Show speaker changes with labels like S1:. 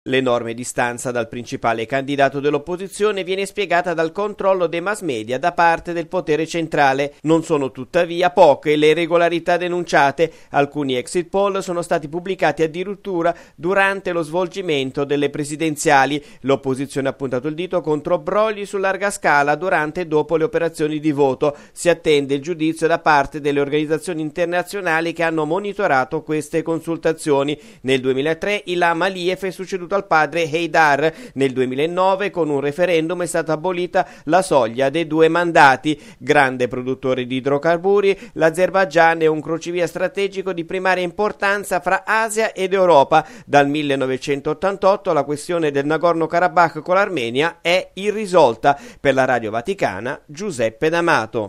S1: L'enorme distanza dal principale candidato dell'opposizione viene spiegata dal controllo dei mass media da parte del potere centrale. Non sono tuttavia poche le irregolarità denunciate. Alcuni exit poll sono stati pubblicati addirittura durante lo svolgimento delle presidenziali. L'opposizione ha puntato il dito contro brogli su larga scala durante e dopo le operazioni di voto. Si attende il giudizio da parte delle organizzazioni internazionali che hanno monitorato queste consultazioni. Nel 2003 Ilham Aliyev è succeduto al padre Heydar. Nel 2009 con un referendum è stata abolita la soglia dei 2 mandati. Grande produttore di idrocarburi, l'Azerbaigian è un crocevia strategico di primaria importanza fra Asia ed Europa. Dal 1988 la questione del Nagorno-Karabakh con l'Armenia è irrisolta. Per la Radio Vaticana, Giuseppe D'Amato.